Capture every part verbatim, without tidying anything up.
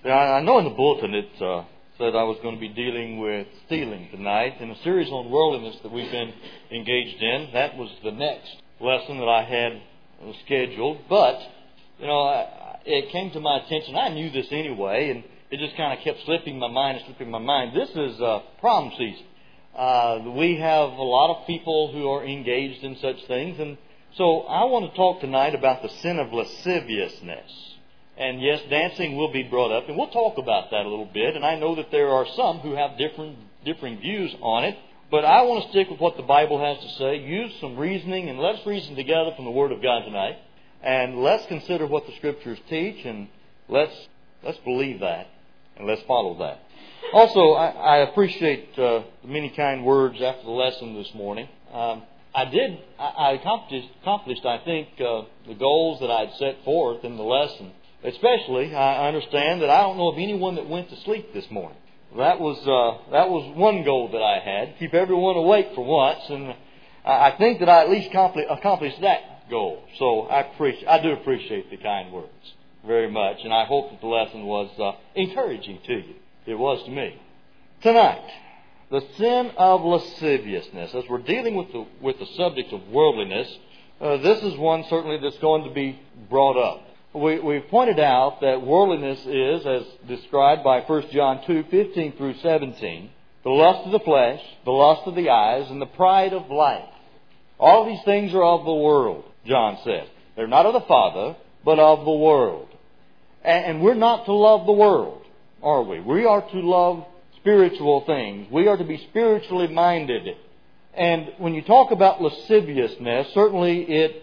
Yeah, I know in the bulletin it uh, said I was going to be dealing with stealing tonight in a series on worldliness that we've been engaged in. That was the next lesson that I had scheduled. But, you know, I, it came to my attention. I knew this anyway, and it just kind of kept slipping my mind and slipping my mind. This is uh, prom season. Uh, we have a lot of people who are engaged in such things. And so I want to talk tonight about the sin of lasciviousness. And yes, dancing will be brought up, and we'll talk about that a little bit. And I know that there are some who have different differing views on it. But I want to stick with what the Bible has to say, use some reasoning, and let's reason together from the Word of God tonight. And let's consider what the Scriptures teach, and let's let's believe that, and let's follow that. Also, I, I appreciate uh, the many kind words after the lesson this morning. Um, I did, I, I accomplished, accomplished, I think, uh, the goals that I'd set forth in the lesson. Especially, I understand that I don't know of anyone that went to sleep this morning. That was uh, that was one goal that I had, keep everyone awake for once, and I think that I at least accomplished that goal. So I appreciate, I do appreciate the kind words very much, and I hope that the lesson was uh, encouraging to you. It was to me. Tonight, the sin of lasciviousness. As we're dealing with the with the subject of worldliness, uh, this is one certainly that's going to be brought up. We, we've pointed out that worldliness is, as described by First John two, fifteen through seventeen, the lust of the flesh, the lust of the eyes, and the pride of life. All these things are of the world, John says. They're not of the Father, but of the world. And, and we're not to love the world, are we? We are to love spiritual things. We are to be spiritually minded. And when you talk about lasciviousness, certainly it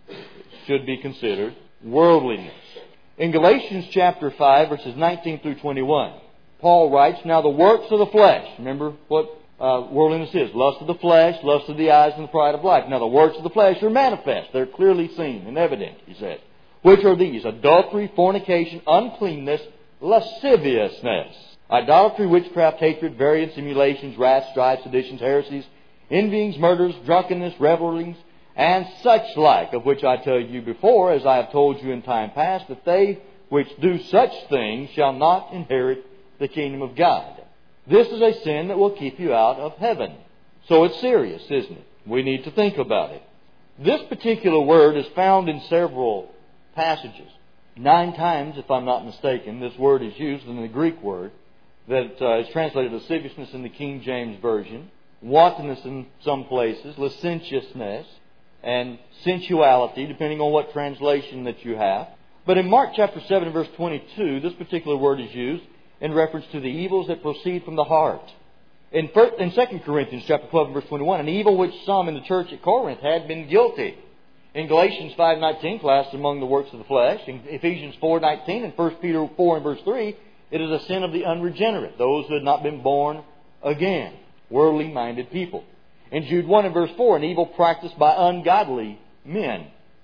should be considered worldliness. In Galatians chapter five, verses nineteen through twenty-one, Paul writes, "Now the works of the flesh," remember what uh, worldliness is, lust of the flesh, lust of the eyes, and the pride of life. "Now the works of the flesh are manifest." They're clearly seen and evident, he said. "Which are these? Adultery, fornication, uncleanness, lasciviousness, idolatry, witchcraft, hatred, variance, emulations, wrath, strife, seditions, heresies, envyings, murders, drunkenness, revelings, and such like, of which I tell you before, as I have told you in time past, that they which do such things shall not inherit the kingdom of God." This is a sin that will keep you out of heaven. So it's serious, isn't it? We need to think about it. This particular word is found in several passages. Nine times, if I'm not mistaken, this word is used in the Greek word that uh, is translated lasciviousness in the King James Version, wantonness in some places, licentiousness, and sensuality, depending on what translation that you have. But in Mark chapter seven, verse twenty-two, this particular word is used in reference to the evils that proceed from the heart. In, in Second Corinthians chapter twelve, verse twenty-one, an evil which some in the church at Corinth had been guilty. In Galatians five nineteen, classed among the works of the flesh. In Ephesians four nineteen and First Peter four and verse three, it is a sin of the unregenerate, those who had not been born again, worldly-minded people. In Jude one and verse four, an evil practiced by ungodly men.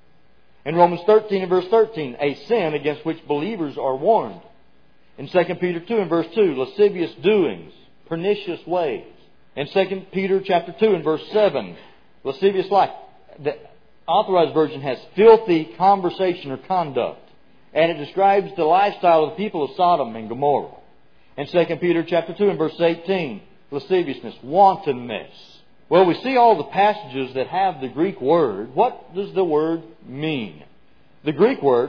In Romans thirteen and verse thirteen, a sin against which believers are warned. In Second Peter two and verse two, lascivious doings, pernicious ways. In Second Peter chapter two and verse seven, lascivious life. The Authorized Version has filthy conversation or conduct. And it describes the lifestyle of the people of Sodom and Gomorrah. In Second Peter chapter two and verse eighteen, lasciviousness, wantonness. Well, we see all the passages that have the Greek word. What does the word mean? The Greek word,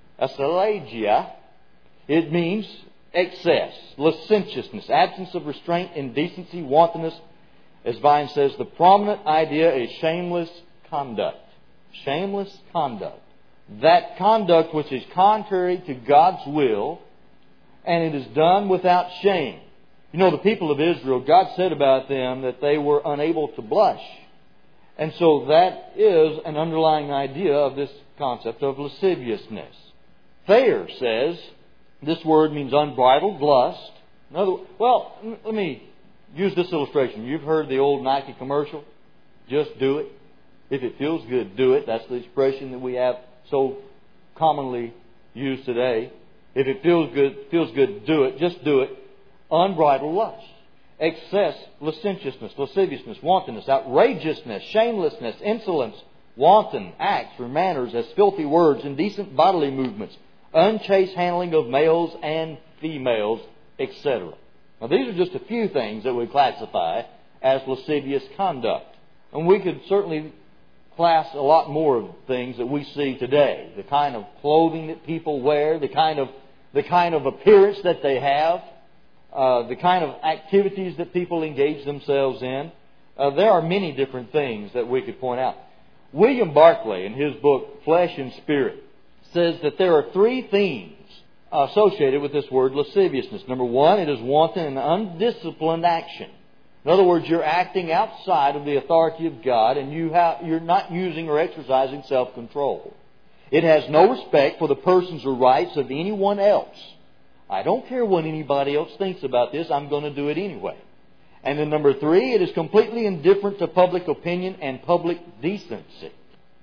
asalagia, it means excess, licentiousness, absence of restraint, indecency, wantonness. As Vine says, the prominent idea is shameless conduct. Shameless conduct. That conduct which is contrary to God's will, and it is done without shame. You know, the people of Israel, God said about them that they were unable to blush. And so that is an underlying idea of this concept of lasciviousness. Thayer says this word means unbridled lust. In other, well, let me use this illustration. You've heard the old Nike commercial, "Just do it. If it feels good, do it." That's the expression that we have so commonly used today. If it feels good, feels good, do it. Just do it. Unbridled lust, excess, licentiousness, lasciviousness, wantonness, outrageousness, shamelessness, insolence, wanton acts or manners as filthy words, indecent bodily movements, unchaste handling of males and females, et cetera. Now, these are just a few things that we classify as lascivious conduct. And we could certainly class a lot more of things that we see today. The kind of clothing that people wear, the kind of, the kind of appearance that they have, uh, the kind of activities that people engage themselves in. Uh, there are many different things that we could point out. William Barclay, in his book, Flesh and Spirit, says that there are three themes associated with this word lasciviousness. Number one, it is wanton and undisciplined action. In other words, you're acting outside of the authority of God and you have, you're not using or exercising self-control. It has no respect for the persons or rights of anyone else. I don't care what anybody else thinks about this, I'm going to do it anyway. And then number three, it is completely indifferent to public opinion and public decency.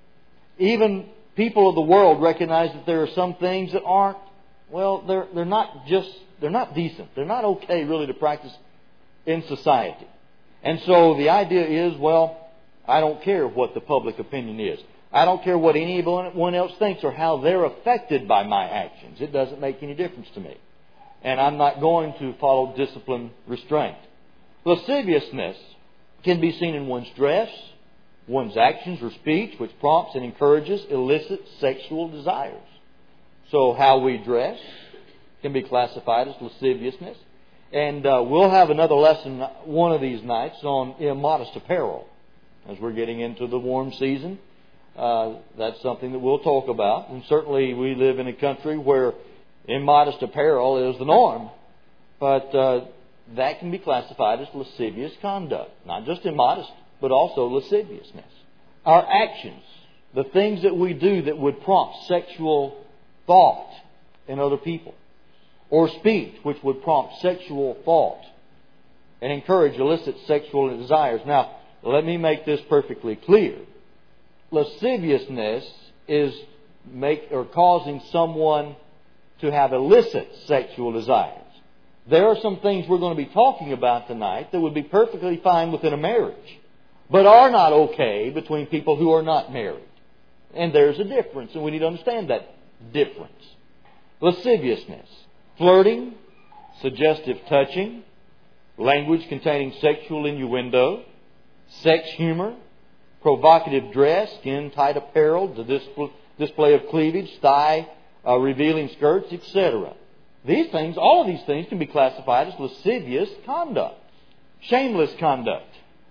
Even people of the world recognize that there are some things that aren't, well, they're, they're not just, they're not decent. They're not okay really to practice in society. And so the idea is, well, I don't care what the public opinion is. I don't care what anyone else thinks or how they're affected by my actions. It doesn't make any difference to me. And I'm not going to follow discipline restraint. Lasciviousness can be seen in one's dress, one's actions or speech, which prompts and encourages illicit sexual desires. So how we dress can be classified as lasciviousness. And uh, we'll have another lesson one of these nights on immodest apparel. As we're getting into the warm season, uh, that's something that we'll talk about. And certainly we live in a country where immodest apparel is the norm. But uh, that can be classified as lascivious conduct. Not just immodest, but also lasciviousness. Our actions, the things that we do that would prompt sexual thought in other people. Or speech, which would prompt sexual thought and encourage illicit sexual desires. Now, let me make this perfectly clear. Lasciviousness is make or causing someone to have illicit sexual desires. There are some things we're going to be talking about tonight that would be perfectly fine within a marriage, but are not okay between people who are not married. And there's a difference, and we need to understand that difference. Lasciviousness. Flirting, suggestive touching, language containing sexual innuendo, sex humor, provocative dress, skin-tight apparel, the display, display of cleavage, thigh uh, revealing skirts, et cetera. These things, all of these things can be classified as lascivious conduct. Shameless conduct.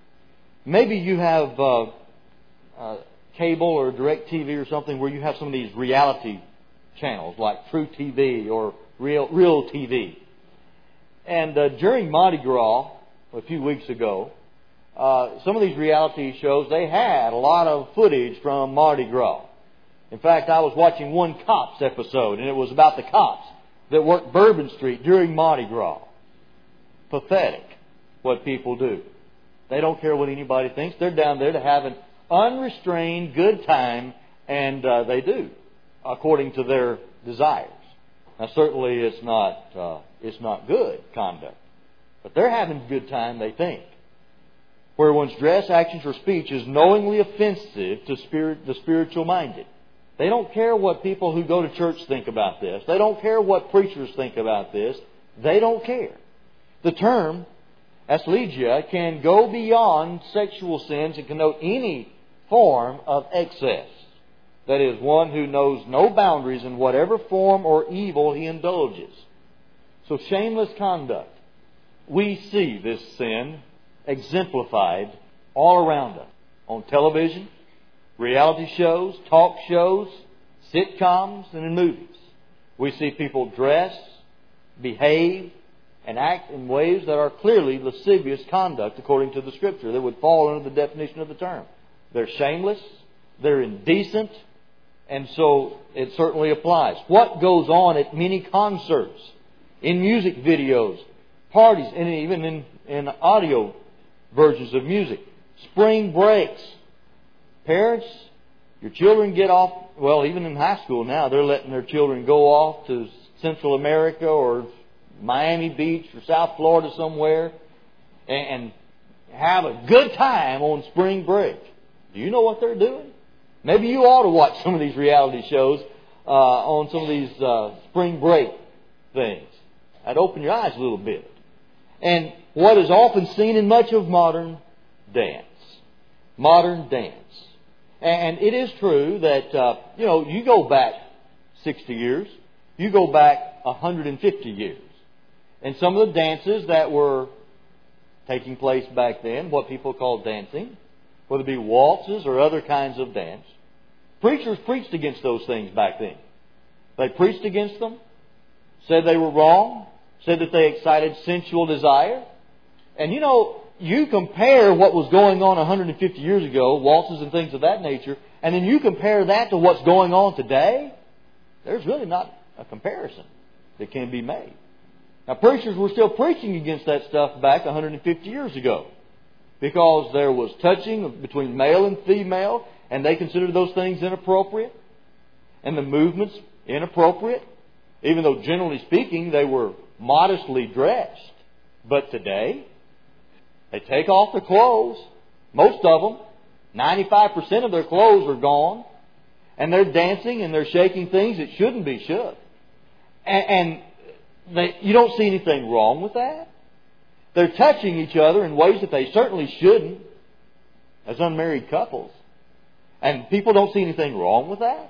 Maybe you have uh, uh, cable or direct T V or something where you have some of these reality channels like True T V or Real, real T V. And uh, during Mardi Gras, a few weeks ago, uh, some of these reality shows, they had a lot of footage from Mardi Gras. In fact, I was watching one Cops episode, and it was about the cops that worked Bourbon Street during Mardi Gras. Pathetic what people do. They don't care what anybody thinks. They're down there to have an unrestrained good time, and uh, they do, according to their desires. Now, certainly it's not uh, it's not good conduct, but they're having a good time, they think. Where one's dress, actions, or speech is knowingly offensive to spirit, the spiritual-minded. They don't care what people who go to church think about this. They don't care what preachers think about this. They don't care. The term athlesia can go beyond sexual sins and connote any form of excess. That is, one who knows no boundaries in whatever form or evil he indulges. So shameless conduct. We see this sin exemplified all around us. On television, reality shows, talk shows, sitcoms, and in movies. We see people dress, behave, and act in ways that are clearly lascivious conduct according to the Scripture that would fall under the definition of the term. They're shameless, they're indecent, and so it certainly applies. What goes on at many concerts, in music videos, parties, and even in, in audio versions of music. Spring breaks. Parents, your children get off, well, even in high school now, they're letting their children go off to Central America or Miami Beach or South Florida somewhere and have a good time on spring break. Do you know what they're doing? Maybe you ought to watch some of these reality shows uh, on some of these uh, spring break things. That'd open your eyes a little bit. And what is often seen in much of modern dance. Modern dance. And it is true that, uh, you know, you go back sixty years, you go back one hundred fifty years. And some of the dances that were taking place back then, what people call dancing, whether it be waltzes or other kinds of dance, preachers preached against those things back then. They preached against them, said they were wrong, said that they excited sensual desire. And you know, you compare what was going on one hundred fifty years ago, waltzes and things of that nature, and then you compare that to what's going on today, there's really not a comparison that can be made. Now, preachers were still preaching against that stuff back one hundred fifty years ago because there was touching between male and female, and they considered those things inappropriate, and the movements inappropriate, even though generally speaking they were modestly dressed. But today, they take off their clothes. Most of them, ninety-five percent of their clothes are gone, and they're dancing and they're shaking things that shouldn't be shook. And, and they, you don't see anything wrong with that. They're touching each other in ways that they certainly shouldn't as unmarried couples. And people don't see anything wrong with that.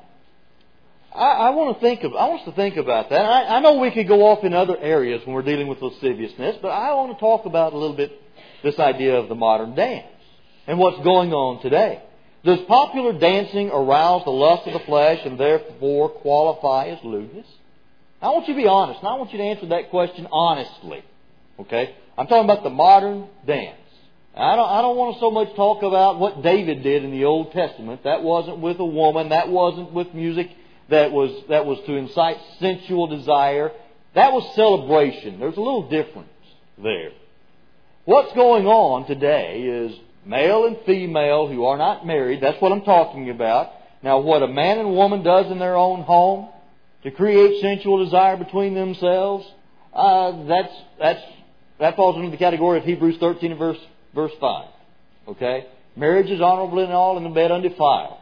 I, I want to think of. I want us to think about that. I, I know we could go off in other areas when we're dealing with lasciviousness, but I want to talk about a little bit this idea of the modern dance and what's going on today. Does popular dancing arouse the lust of the flesh and therefore qualify as lewdness? I want you to be honest, and I want you to answer that question honestly. Okay? I'm talking about the modern dance. I don't, I don't want to so much talk about what David did in the Old Testament. That wasn't with a woman. That wasn't with music that was, that was to incite sensual desire. That was celebration. There's a little difference there. What's going on today is male and female who are not married. That's what I'm talking about. Now, what a man and woman does in their own home to create sensual desire between themselves, uh, that's that's that falls under the category of Hebrews thirteen and verse verse five. Okay, marriage is honorable in all, and the bed undefiled.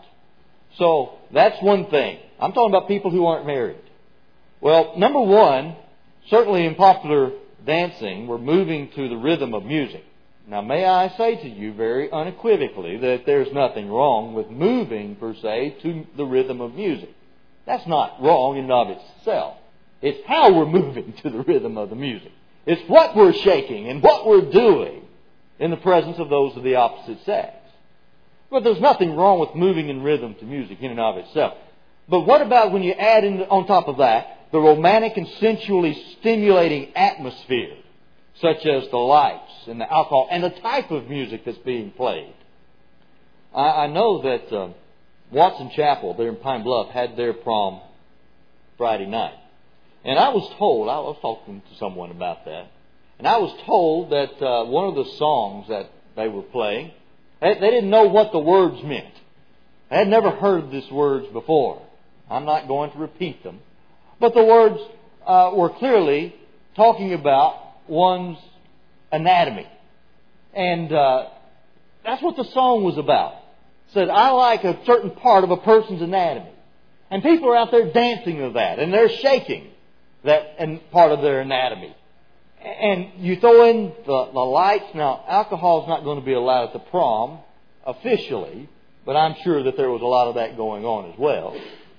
So that's one thing. I'm talking about people who aren't married. Well, number one, certainly in popular dancing, we're moving to the rhythm of music. Now, may I say to you very unequivocally that there's nothing wrong with moving, per se, to the rhythm of music. That's not wrong in and of itself. It's how we're moving to the rhythm of the music. It's what we're shaking and what we're doing in the presence of those of the opposite sex. But there's nothing wrong with moving in rhythm to music in and of itself. But what about when you add in on top of that the romantic and sensually stimulating atmosphere, such as the lights and the alcohol and the type of music that's being played? I, I know that uh, Watson Chapel there in Pine Bluff had their prom Friday night. And I was told, I was talking to someone about that, and I was told that uh, one of the songs that they were playing, they, they didn't know what the words meant. They had never heard these words before. I'm not going to repeat them. But the words uh, were clearly talking about one's anatomy. And uh, that's what the song was about. It said, I like a certain part of a person's anatomy. And people are out there dancing to that, and they're shaking that and part of their anatomy. And you throw in the, the lights. Now, alcohol is not going to be allowed at the prom officially, but I'm sure that there was a lot of that going on as well.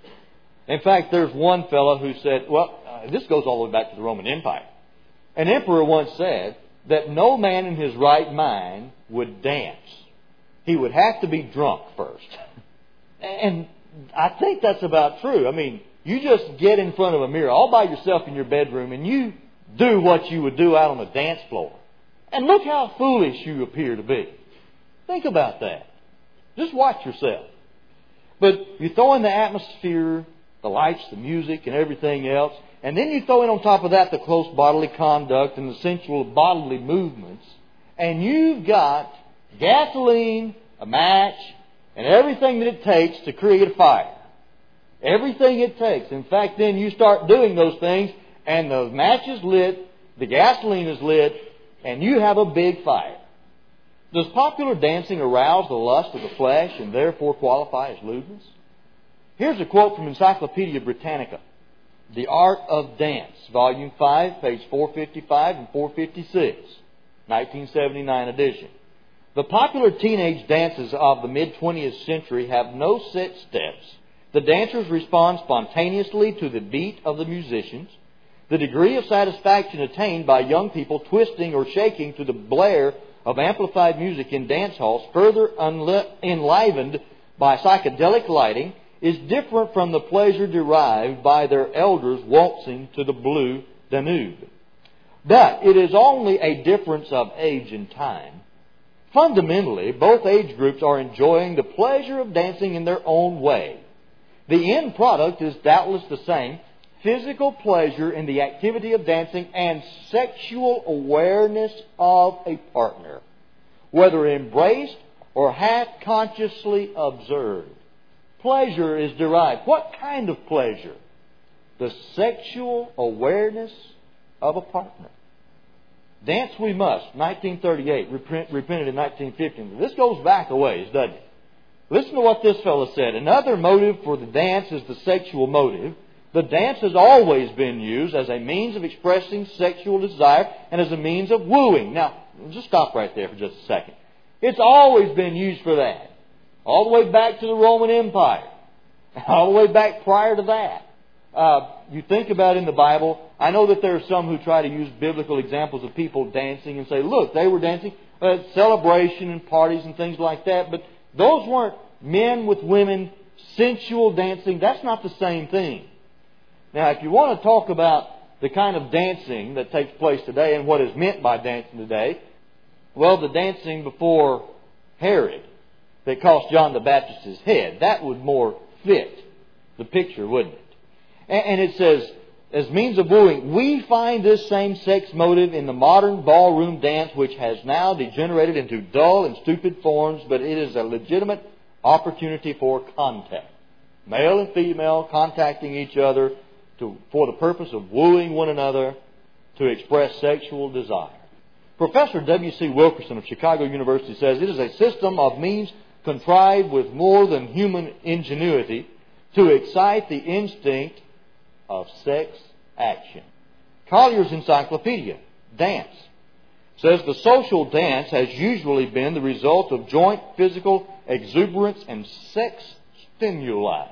In fact, there's one fellow who said, well, uh, this goes all the way back to the Roman Empire. An emperor once said that no man in his right mind would dance. He would have to be drunk first. And I think that's about true. I mean, you just get in front of a mirror all by yourself in your bedroom and you do what you would do out on the dance floor. And look how foolish you appear to be. Think about that. Just watch yourself. But you throw in the atmosphere, the lights, the music, and everything else, and then you throw in on top of that the close bodily conduct and the sensual bodily movements, and you've got gasoline, a match, and everything that it takes to create a fire. Everything it takes. In fact, then you start doing those things, and the match is lit, the gasoline is lit, and you have a big fire. Does popular dancing arouse the lust of the flesh and therefore qualify as lewdness? Here's a quote from Encyclopedia Britannica. The Art of Dance, Volume five, page four fifty-five and four fifty-six, nineteen seventy-nine edition. The popular teenage dances of the mid-twentieth century have no set steps. The dancers respond spontaneously to the beat of the musicians. The degree of satisfaction attained by young people twisting or shaking to the blare of amplified music in dance halls, further unli- enlivened by psychedelic lighting, is different from the pleasure derived by their elders waltzing to the blue Danube. But it is only a difference of age and time. Fundamentally, both age groups are enjoying the pleasure of dancing in their own way. The end product is doubtless the same: physical pleasure in the activity of dancing and sexual awareness of a partner, whether embraced or half-consciously observed. Pleasure is derived. What kind of pleasure? The sexual awareness of a partner. Dance we must, nineteen thirty-eight, reprint, reprinted in nineteen fifteen. This goes back a ways, doesn't it? Listen to what this fellow said. Another motive for the dance is the sexual motive. The dance has always been used as a means of expressing sexual desire and as a means of wooing. Now, just stop right there for just a second. It's always been used for that. All the way back to the Roman Empire. All the way back prior to that. Uh, you think about in the Bible, I know that there are some who try to use biblical examples of people dancing and say, look, they were dancing at celebration and parties and things like that, but those weren't men with women, sensual dancing. That's not the same thing. Now, if you want to talk about the kind of dancing that takes place today and what is meant by dancing today, well, the dancing before Herod that cost John the Baptist his head, that would more fit the picture, wouldn't it? And it says, as means of wooing, we find this same sex motive in the modern ballroom dance, which has now degenerated into dull and stupid forms, but it is a legitimate opportunity for contact. Male and female contacting each other to, for the purpose of wooing one another to express sexual desire. Professor W C Wilkerson of Chicago University says it is a system of means contrived with more than human ingenuity to excite the instinct of sex action. Collier's Encyclopedia, Dance, says the social dance has usually been the result of joint physical exuberance and sex stimuli.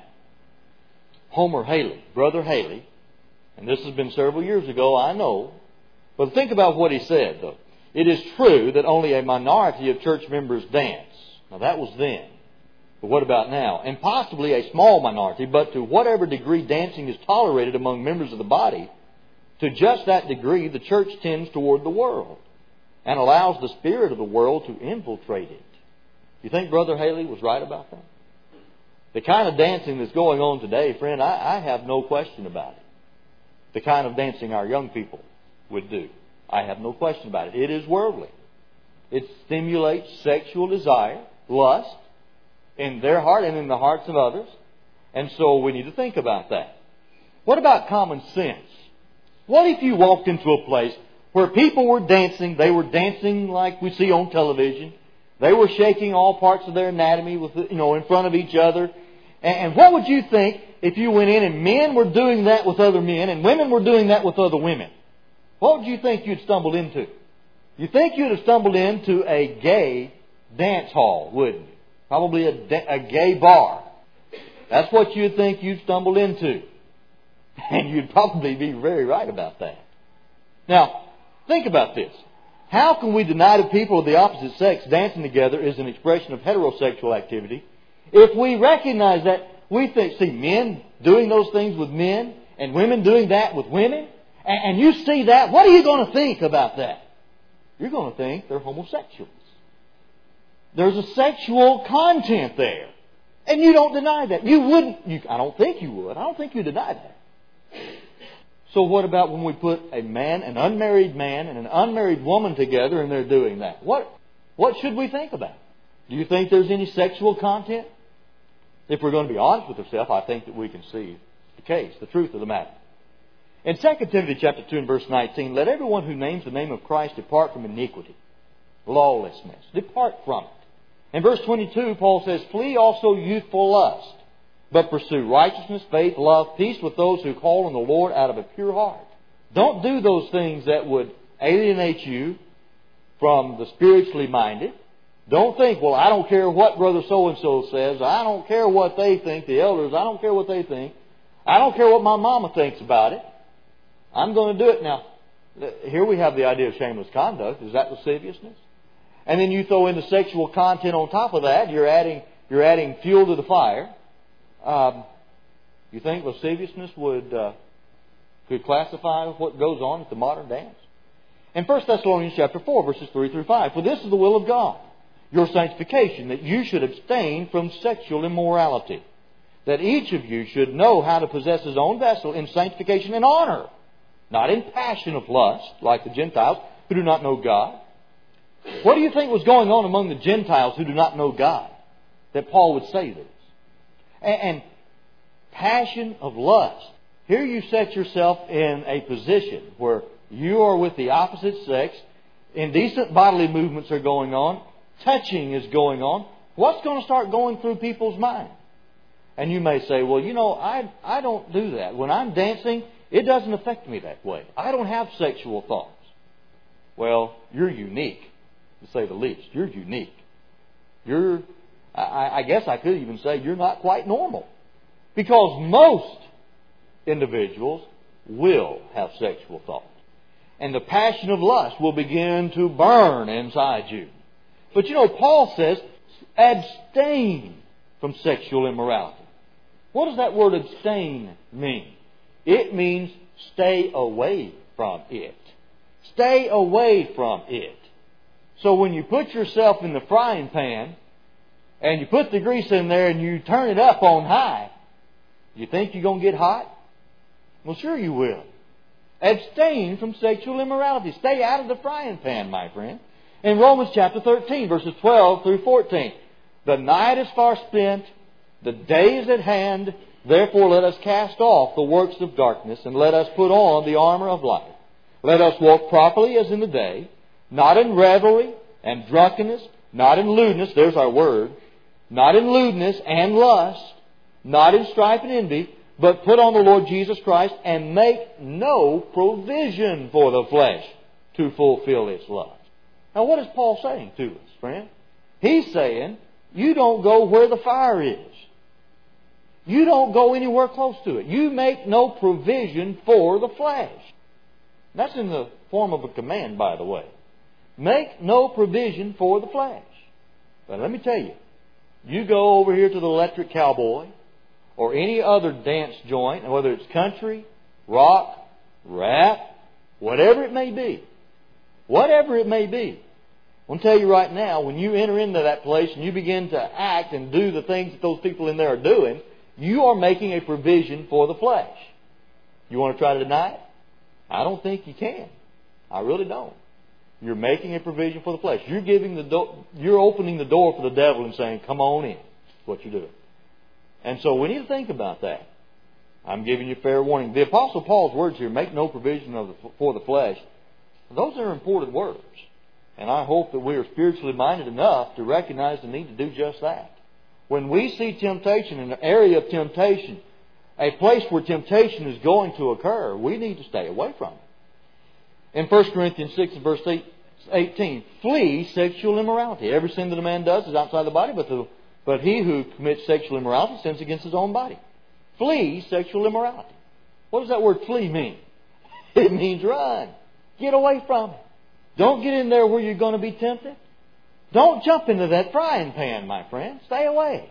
Homer Haley, Brother Haley, and this has been several years ago, I know, but think about what he said, though. It is true that only a minority of church members dance. Now, that was then. But what about now? And possibly a small minority, but to whatever degree dancing is tolerated among members of the body, to just that degree the church tends toward the world and allows the spirit of the world to infiltrate it. You think Brother Haley was right about that? The kind of dancing that's going on today, friend, I, I have no question about it. The kind of dancing our young people would do. I have no question about it. It is worldly. It stimulates sexual desire, lust, in their heart and in the hearts of others. And so we need to think about that. What about common sense? What if you walked into a place where people were dancing, they were dancing like we see on television, they were shaking all parts of their anatomy with, you know, in front of each other. And what would you think if you went in and men were doing that with other men and women were doing that with other women? What would you think you'd stumbled into? You think you'd have stumbled into a gay dance hall, wouldn't you? Probably a, a gay bar. That's what you'd think you'd stumbled into. And you'd probably be very right about that. Now, think about this. How can we deny to people of the opposite sex dancing together is an expression of heterosexual activity if we recognize that we think, see, men doing those things with men and women doing that with women, and, and you see that, what are you going to think about that? You're going to think they're homosexuals. There's a sexual content there. And you don't deny that. You wouldn't. You, I don't think you would. I don't think you deny that. So what about when we put a man, an unmarried man, and an unmarried woman together and they're doing that? What, what should we think about? Do you think there's any sexual content? If we're going to be honest with ourselves, I think that we can see the case, the truth of the matter. In Second Timothy chapter two and verse nineteen, let everyone who names the name of Christ depart from iniquity, lawlessness. Depart from it. In verse twenty-two, Paul says, flee also youthful lust, but pursue righteousness, faith, love, peace with those who call on the Lord out of a pure heart. Don't do those things that would alienate you from the spiritually minded. Don't think, well, I don't care what Brother So-and-so says. I don't care what they think, the elders. I don't care what they think. I don't care what my mama thinks about it. I'm going to do it. Now, here we have the idea of shameless conduct. Is that lasciviousness? And then you throw in the sexual content on top of that. You're adding, you're adding fuel to the fire. Um, you think lasciviousness would uh, could classify what goes on at the modern dance? In First Thessalonians chapter four, verses three through five, for this is the will of God, your sanctification, that you should abstain from sexual immorality, that each of you should know how to possess his own vessel in sanctification and honor, not in passion of lust, like the Gentiles who do not know God. What do you think was going on among the Gentiles who do not know God, that Paul would say this? And, and passion of lust. Here you set yourself in a position where you are with the opposite sex, indecent bodily movements are going on, touching is going on. What's going to start going through people's minds? And you may say, well, you know, I, I don't do that. When I'm dancing, it doesn't affect me that way. I don't have sexual thoughts. Well, you're unique, to say the least. You're unique. You're, I, I guess I could even say you're not quite normal. Because most individuals will have sexual thoughts. And the passion of lust will begin to burn inside you. But you know, Paul says, abstain from sexual immorality. What does that word abstain mean? It means stay away from it. Stay away from it. So when you put yourself in the frying pan and you put the grease in there and you turn it up on high, you think you're going to get hot? Well, sure you will. Abstain from sexual immorality. Stay out of the frying pan, my friend. In Romans chapter thirteen, verses twelve through fourteen, the night is far spent, the day is at hand, therefore let us cast off the works of darkness, and let us put on the armor of light. Let us walk properly as in the day, not in revelry and drunkenness, not in lewdness, there's our word, not in lewdness and lust, not in strife and envy, but put on the Lord Jesus Christ and make no provision for the flesh to fulfill its lust. Now what is Paul saying to us, friend? He's saying, you don't go where the fire is. You don't go anywhere close to it. You make no provision for the flesh. That's in the form of a command, by the way. Make no provision for the flesh. But let me tell you, you go over here to the Electric Cowboy or any other dance joint, whether it's country, rock, rap, whatever it may be, whatever it may be, I want to tell you right now, when you enter into that place and you begin to act and do the things that those people in there are doing, you are making a provision for the flesh. You want to try to deny it? I don't think you can. I really don't. You're making a provision for the flesh. You're giving the do- you're opening the door for the devil and saying, "Come on in." That's what you're doing. And so we need to think about that. I'm giving you fair warning. The Apostle Paul's words here, "Make no provision of the, for the flesh," those are important words. And I hope that we are spiritually minded enough to recognize the need to do just that. When we see temptation, in an area of temptation, a place where temptation is going to occur, we need to stay away from it. In First Corinthians six and verse eighteen, flee sexual immorality. Every sin that a man does is outside the body, but, the, but he who commits sexual immorality sins against his own body. Flee sexual immorality. What does that word flee mean? It means run. Get away from it. Don't get in there where you're going to be tempted. Don't jump into that frying pan, my friend. Stay away.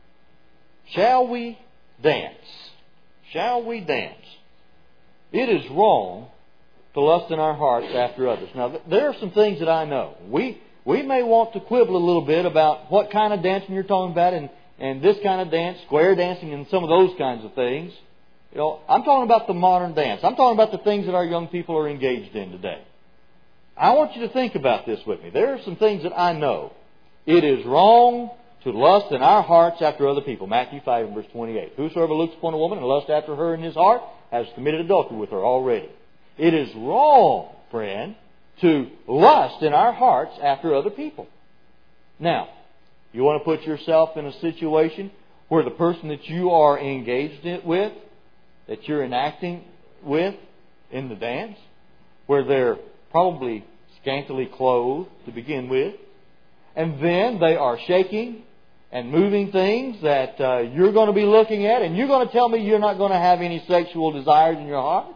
Shall we dance? Shall we dance? It is wrong to lust in our hearts after others. Now, there are some things that I know. We we may want to quibble a little bit about what kind of dancing you're talking about and, and this kind of dance, square dancing and some of those kinds of things. You know, I'm talking about the modern dance. I'm talking about the things that our young people are engaged in today. I want you to think about this with me. There are some things that I know. It is wrong to lust in our hearts after other people. Matthew five and verse twenty-eight. Whosoever looks upon a woman and lusts after her in his heart has committed adultery with her already. It is wrong, friend, to lust in our hearts after other people. Now, you want to put yourself in a situation where the person that you are engaged in, with, that you're enacting with in the dance, where they're probably scantily clothed to begin with, and then they are shaking and moving things that uh, you're going to be looking at, and you're going to tell me you're not going to have any sexual desires in your heart?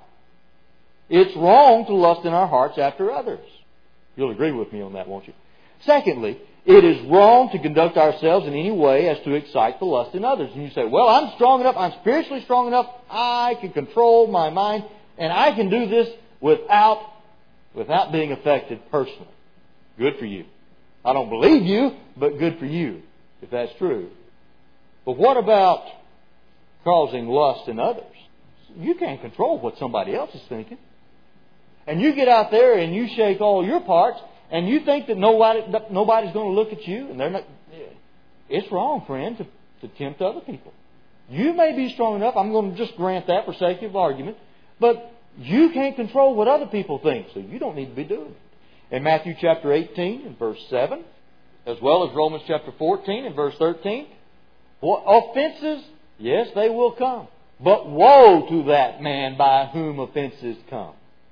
It's wrong to lust in our hearts after others. You'll agree with me on that, won't you? Secondly, it is wrong to conduct ourselves in any way as to excite the lust in others. And you say, well, I'm strong enough, I'm spiritually strong enough, I can control my mind, and I can do this without, without being affected personally. Good for you. I don't believe you, but good for you, if that's true. But what about causing lust in others? You can't control what somebody else is thinking. And you get out there and you shake all your parts, and you think that nobody, nobody's going to look at you, and they're not. It's wrong, friend, to, to tempt other people. You may be strong enough. I'm going to just grant that for sake of argument. But you can't control what other people think, so you don't need to be doing it. In Matthew chapter eighteen and verse seven, as well as Romans chapter fourteen and verse thirteen, offenses, yes, they will come. But woe to that man by whom offenses come.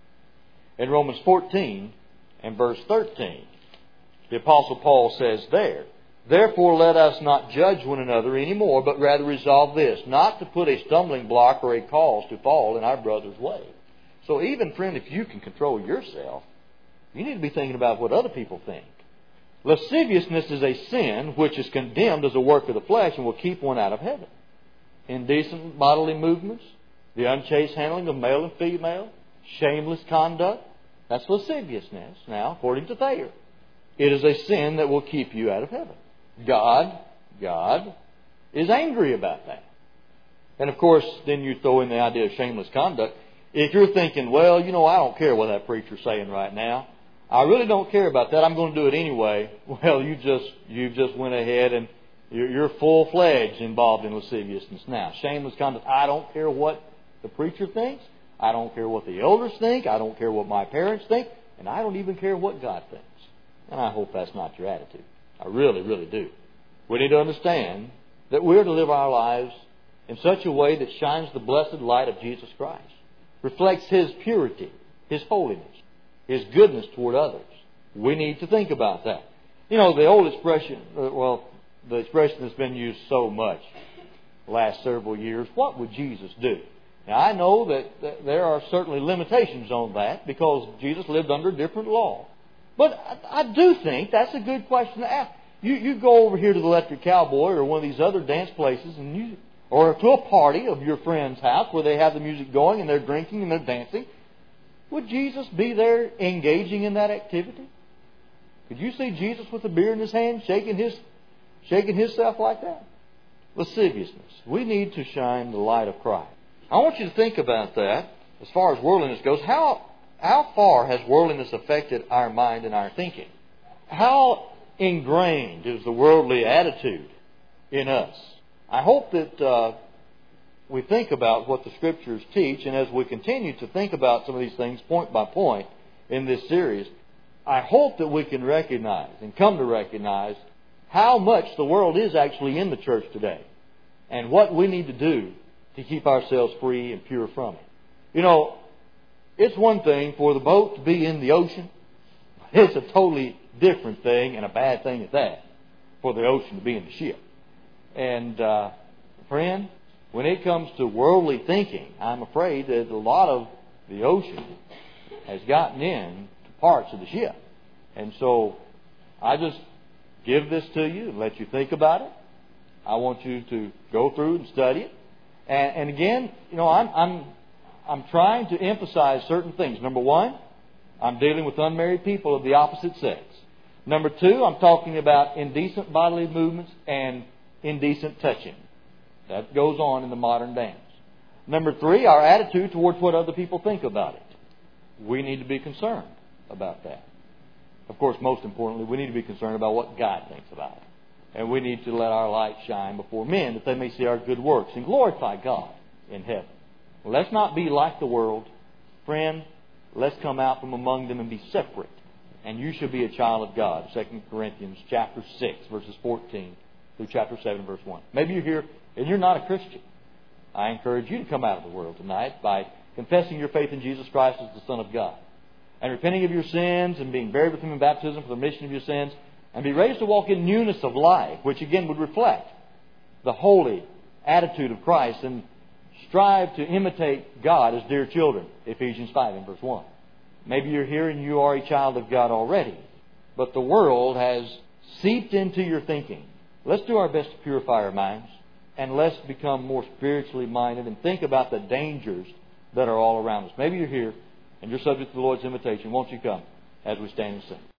In Romans fourteen and verse thirteen, the Apostle Paul says there, therefore let us not judge one another any more, but rather resolve this, not to put a stumbling block or a cause to fall in our brother's way. So even, friend, if you can control yourself, you need to be thinking about what other people think. Lasciviousness is a sin which is condemned as a work of the flesh and will keep one out of heaven. Indecent bodily movements, the unchaste handling of male and female, shameless conduct, that's lasciviousness. Now, according to Thayer, it is a sin that will keep you out of heaven. God, God is angry about that. And of course, then you throw in the idea of shameless conduct. If you're thinking, well, you know, I don't care what that preacher's saying right now, I really don't care about that, I'm going to do it anyway. Well, you just you just went ahead and you're, you're full-fledged involved in lasciviousness now. Shameless conduct, I don't care what the preacher thinks. I don't care what the elders think. I don't care what my parents think. And I don't even care what God thinks. And I hope that's not your attitude. I really, really do. We need to understand that we're to live our lives in such a way that shines the blessed light of Jesus Christ, reflects His purity, His holiness, His goodness toward others. We need to think about that. You know, the old expression, well, the expression that's been used so much the last several years, what would Jesus do? Now, I know that there are certainly limitations on that because Jesus lived under a different law. But I, I do think that's a good question to ask. You, you go over here to the Electric Cowboy or one of these other dance places, and you, or to a party of your friend's house where they have the music going and they're drinking and they're dancing. Would Jesus be there engaging in that activity? Could you see Jesus with a beer in his hand shaking his, shaking himself like that? Lasciviousness. We need to shine the light of Christ. I want you to think about that as far as worldliness goes. How, how far has worldliness affected our mind and our thinking? How ingrained is the worldly attitude in us? I hope that uh, we think about what the Scriptures teach, and as we continue to think about some of these things point by point in this series, I hope that we can recognize and come to recognize how much the world is actually in the church today and what we need to do to keep ourselves free and pure from it. You know, it's one thing for the boat to be in the ocean. It's a totally different thing, and a bad thing at that, for the ocean to be in the ship. And, uh, friend, when it comes to worldly thinking, I'm afraid that a lot of the ocean has gotten in to parts of the ship. And so I just give this to you and let you think about it. I want you to go through and study it. And, and again, you know, I'm, I'm, I'm trying to emphasize certain things. Number one, I'm dealing with unmarried people of the opposite sex. Number two, I'm talking about indecent bodily movements and indecent touching. That goes on in the modern dance. Number three, our attitude towards what other people think about it. We need to be concerned about that. Of course, most importantly, we need to be concerned about what God thinks about it. And we need to let our light shine before men that they may see our good works and glorify God in heaven. Let's not be like the world. Friend, let's come out from among them and be separate. And you shall be a child of God. Second Corinthians chapter six, verses fourteen through chapter seven, verse one. Maybe you're here and you're not a Christian, I encourage you to come out of the world tonight by confessing your faith in Jesus Christ as the Son of God, and repenting of your sins and being buried with Him in baptism for the remission of your sins, and be raised to walk in newness of life, which again would reflect the holy attitude of Christ, and strive to imitate God as dear children. Ephesians five and verse one. Maybe you're here and you are a child of God already, but the world has seeped into your thinking. Let's do our best to purify our minds, and let's become more spiritually minded and think about the dangers that are all around us. Maybe you're here and you're subject to the Lord's invitation. Won't you come as we stand and sing?